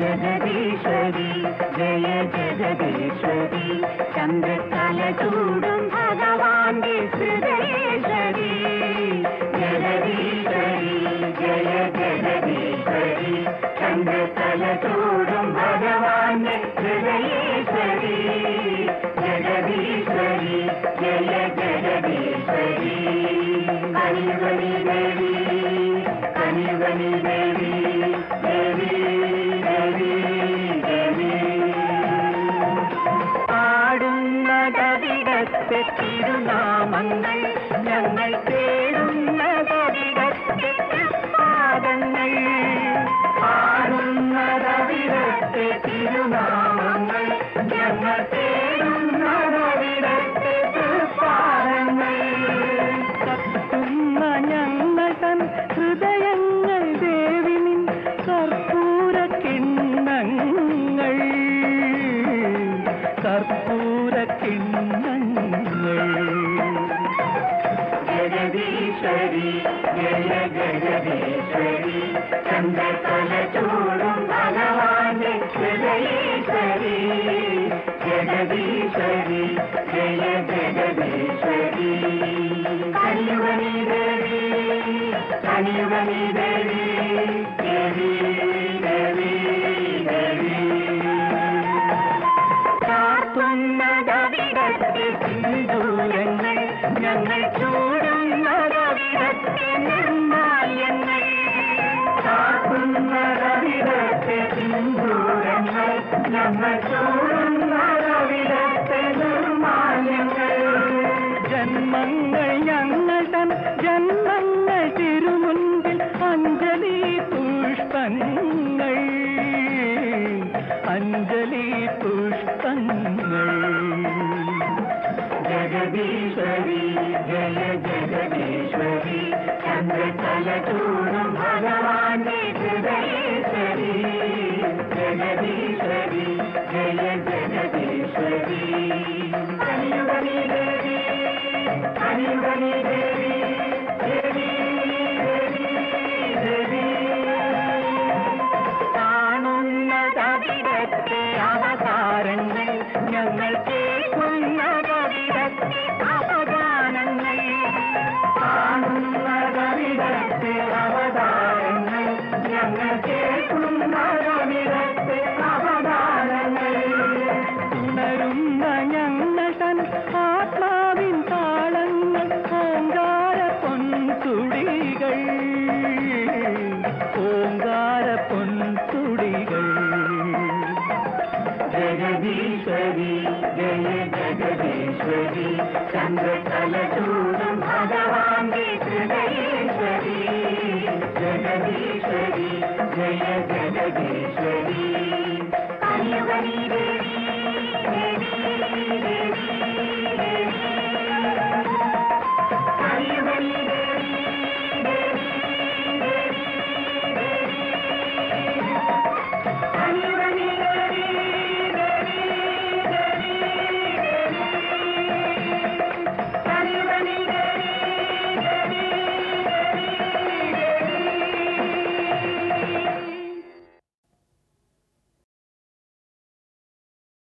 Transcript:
ജഗദീശ്വരി ജയ ജഗദീശ്വരി ചന്ദ്രകല ചൂടും ഭഗവാന്റെ ഹൃദയേശ്വരി ജഗദീശ്വരി ജയ ജഗദീശ്വരി ചന്ദ്രകല ചൂടും ഭഗവാന്റെ ഹൃദയേശ്വരി ജഗദീശ്വരി ജയ ജഗദീശ്വരി കനിവനി ദേവി കനിവനി ദേവി ദേവി ദേവി ദേവി പാടുന്ന കവിടത്തെ തിരുനാമങ്ങൾ ഞങ്ങൾ തേടുന്ന കവിടത്തെ പാദങ്ങൾ പാടുന്ന കവിടത്തെ തിരുനാമങ്ങൾ ഞങ്ങൾ തേടുന്ന കവിടത്തെ പാദങ്ങൾ കത്തുന്ന ഞങ്ങൾ തൻ ഹൃദയങ്ങൾ ദേവിനിൻ കർപ്പൂര കിണ്ണങ്ങൾ കർപ്പൂര കിണ്ണങ്ങൾ ജഗദീശ്വരി ജയ ജഗദീശ്വരി ചന്ദ്രകല ചൂടും ഭഗവാന്റെ ഹൃദയേശ്വരി ജഗദീശ്വരി ജയ ജഗദീശ്വരി കനിവനി ദേവി കനിവനി ദേവി ദേവി ദേവി ദേവി കാത്തുന്ന കവിടത്തെ സിന്ദൂരങ്ങൾ ഞങ്ങൾ ചൂടുന്ന കവിടത്തെ നിർമാല്യങ്ങൾ കാത്തുന്ന കവിടത്തെ സിന്ദൂരങ്ങൾ ഞങ്ങൾ ചൂടുന്ന കവിടത്തെ നിർമാല്യങ്ങൾ ജന്മങ്ങൾ ഞങ്ങൾ തൻ ജന്മങ്ങൾ തിരുമുൻപിൽ അഞ്ജലി പുഷ്പങ്ങൾ അഞ്ജലി പുഷ്പങ്ങൾ ജഗദീശ്വരി ജയ ജഗദീശ്വരി ചന്ദ്രകല ചൂടും ഭഗവാന്റെ ഹൃദയേശ്വരി ജഗദീശ്വരി ജയ ജഗദീശ്വരി കനിവനി ദേവി കനിവനി ദേവി ദേവി ദേവി ദേവി കാണുന്ന കവിടത്തെ അവതാരങ്ങൾ ഞങ്ങൾ കേൾക്കുന്ന കവിടത്തെ അവദാനങ്ങൾ കാണുന്ന കവിടത്തെ അവതാരങ്ങൾ ഞങ്ങൾ കേൾക്കുന്ന കവിടത്തെ അവദാനങ്ങൾ ഉണരുന്ന ഞങ്ങൾ തൻ ആത്മാവിൻ താളങ്ങൾ ഓങ്കാര പൊൻതുടികൾ ഓങ്കാര പൊൻതുടികൾ ജഗദീശ്വരി ജയ ജഗദീശ്വരി ചന്ദ്രകല ചൂടും ഭഗവാന്റെ ഹൃദയേശ്വരി ജഗദീശ്വരി ജയ ജഗദീശ്വരി കനിവനി